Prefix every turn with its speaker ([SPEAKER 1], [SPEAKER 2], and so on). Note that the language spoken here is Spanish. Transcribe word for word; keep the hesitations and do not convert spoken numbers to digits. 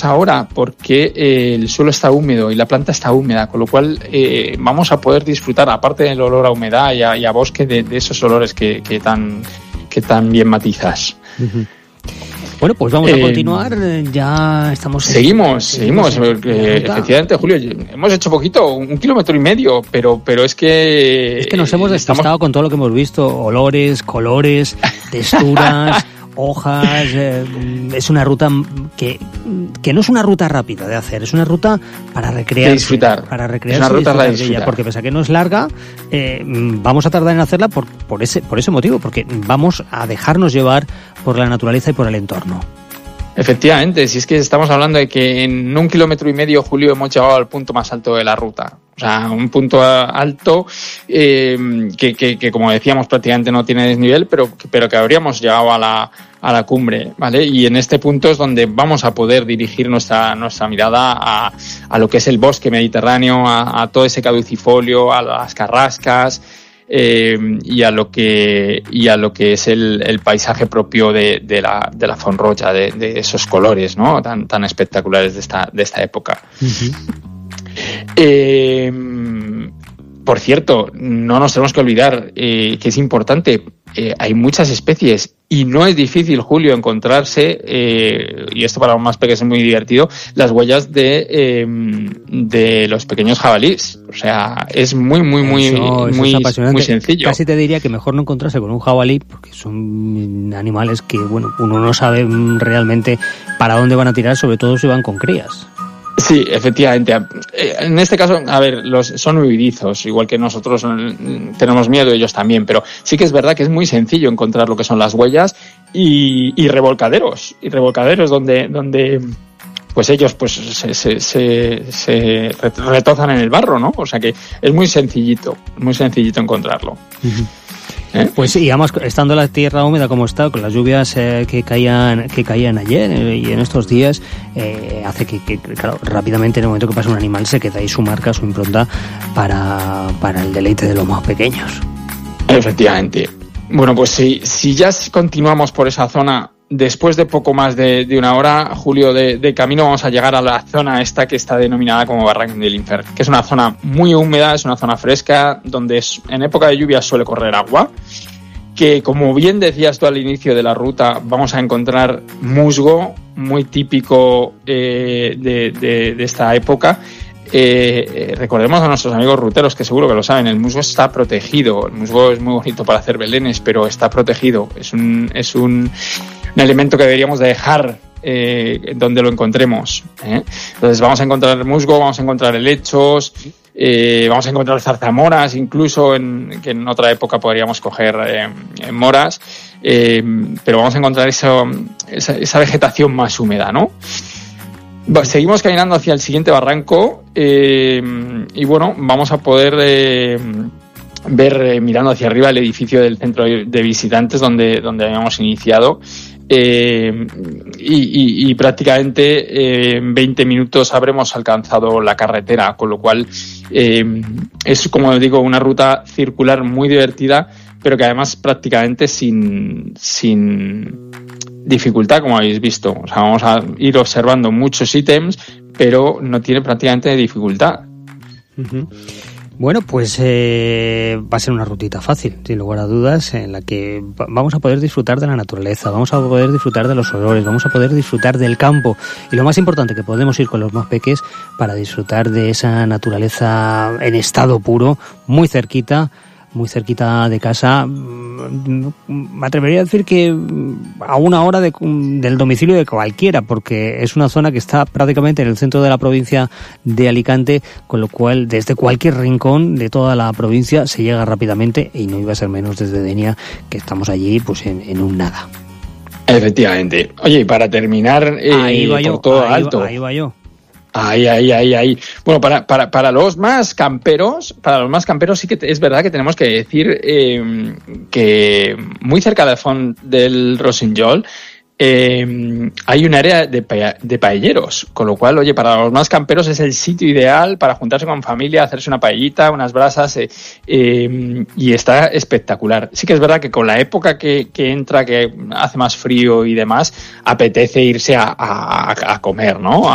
[SPEAKER 1] ahora porque eh, el suelo está húmedo y la planta está húmeda, con lo cual eh, vamos a poder disfrutar, aparte del olor a humedad y a, y a bosque, de, de esos olores que, que, tan, que tan bien matizas.
[SPEAKER 2] Uh-huh. Bueno, pues vamos a continuar, eh, ya estamos...
[SPEAKER 1] Seguimos, seguimos, seguimos eh, efectivamente, Julio, hemos hecho poquito, un kilómetro y medio, pero pero es que...
[SPEAKER 2] Es que nos hemos despistado estamos... con todo lo que hemos visto, olores, colores, texturas... hojas, eh, es una ruta que, que no es una ruta rápida de hacer, es una ruta para recrear,
[SPEAKER 1] disfrutar,
[SPEAKER 2] para recrear,
[SPEAKER 1] es una ruta para disfrutar,
[SPEAKER 2] porque pese a que no es larga, eh, vamos a tardar en hacerla por, por ese por ese motivo, porque vamos a dejarnos llevar por la naturaleza y por el entorno.
[SPEAKER 1] Efectivamente, si es que estamos hablando de que en un kilómetro y medio, Julio, hemos llegado al punto más alto de la ruta. O sea, un punto alto eh, que, que, que, como decíamos, prácticamente no tiene desnivel, pero, pero que habríamos llegado a la, a la cumbre, ¿vale? Y en este punto es donde vamos a poder dirigir nuestra, nuestra mirada a, a lo que es el bosque mediterráneo, a, a todo ese caducifolio, a las carrascas, Eh, y a lo que y a lo que es el, el paisaje propio de, de la de la Font Roja, de, de esos colores, ¿no? tan tan espectaculares de esta de esta época. Uh-huh. Eh, por cierto, no nos tenemos que olvidar eh, que es importante, eh, hay muchas especies y no es difícil, Julio, encontrarse, eh, y esto para los más pequeños es muy divertido, las huellas de eh, de los pequeños jabalíes. O sea, es muy, muy, muy,
[SPEAKER 2] eso, eso
[SPEAKER 1] muy,
[SPEAKER 2] es
[SPEAKER 1] muy sencillo.
[SPEAKER 2] Casi te diría que mejor no encontrarse con un jabalí, porque son animales que, bueno, uno no sabe realmente para dónde van a tirar, sobre todo si van con crías.
[SPEAKER 1] Sí, efectivamente. En este caso, a ver, los son huidizos, igual que nosotros tenemos miedo, ellos también, pero sí que es verdad que es muy sencillo encontrar lo que son las huellas y, y revolcaderos, y revolcaderos donde, donde pues ellos pues se, se, se, se retozan en el barro, ¿no? O sea que es muy sencillito, muy sencillito encontrarlo.
[SPEAKER 2] Uh-huh. ¿Eh? Pues sí, además, estando la tierra húmeda como está, con las lluvias eh, que caían que caían ayer eh, y en estos días, eh, hace que, que, claro, rápidamente en el momento que pasa un animal se queda ahí su marca, su impronta para, para el deleite de los más pequeños.
[SPEAKER 1] Efectivamente. Bueno, pues si, si ya continuamos por esa zona, después de poco más de, de una hora, Julio, de, de camino, vamos a llegar a la zona esta que está denominada como Barranc de l'Infern, que es una zona muy húmeda, es una zona fresca, donde es, en época de lluvia suele correr agua, que, como bien decías tú al inicio de la ruta, vamos a encontrar musgo, muy típico eh, de, de, de esta época. Eh, eh, recordemos a nuestros amigos ruteros, que seguro que lo saben, el musgo está protegido. El musgo es muy bonito para hacer belenes, pero está protegido. Es un, es un, un elemento que deberíamos de dejar eh, donde lo encontremos, ¿eh? Entonces vamos a encontrar musgo, vamos a encontrar helechos, eh, vamos a encontrar zarzamoras, incluso en, que en otra época podríamos coger eh, moras, eh, pero vamos a encontrar eso, esa, esa vegetación más húmeda, ¿no? Seguimos caminando hacia el siguiente barranco eh, y bueno, vamos a poder eh, ver eh, mirando hacia arriba el edificio del centro de visitantes donde, donde habíamos iniciado eh, y, y, y prácticamente eh, en veinte minutos habremos alcanzado la carretera, con lo cual eh, es, como digo, una ruta circular muy divertida, pero que además prácticamente sin... sin dificultad, como habéis visto. O sea, vamos a ir observando muchos ítems, pero no tiene prácticamente dificultad.
[SPEAKER 2] Uh-huh. Bueno, pues eh, va a ser una rutita fácil, sin lugar a dudas, en la que vamos a poder disfrutar de la naturaleza, vamos a poder disfrutar de los olores, vamos a poder disfrutar del campo, y lo más importante, que podemos ir con los más peques para disfrutar de esa naturaleza en estado puro, muy cerquita, muy cerquita de casa. Me atrevería a decir que a una hora de, del domicilio de cualquiera, porque es una zona que está prácticamente en el centro de la provincia de Alicante, con lo cual desde cualquier rincón de toda la provincia se llega rápidamente, y no iba a ser menos desde Denia, que estamos allí pues en, en un nada.
[SPEAKER 1] Efectivamente. Oye, y para terminar, eh,
[SPEAKER 2] ahí va
[SPEAKER 1] por
[SPEAKER 2] yo,
[SPEAKER 1] todo
[SPEAKER 2] ahí
[SPEAKER 1] alto.
[SPEAKER 2] Va, ahí va yo.
[SPEAKER 1] Ahí, ahí, ahí, ahí. Bueno, para, para, para los más camperos, para los más camperos sí que es verdad que tenemos que decir eh, que muy cerca de Font del Rossinyol eh, hay un área de, pa- de paelleros, con lo cual, oye, para los más camperos es el sitio ideal para juntarse con familia, hacerse una paellita, unas brasas, eh, eh, y está espectacular. Sí que es verdad que con la época que, que entra, que hace más frío y demás, apetece irse a, a, a comer, ¿no?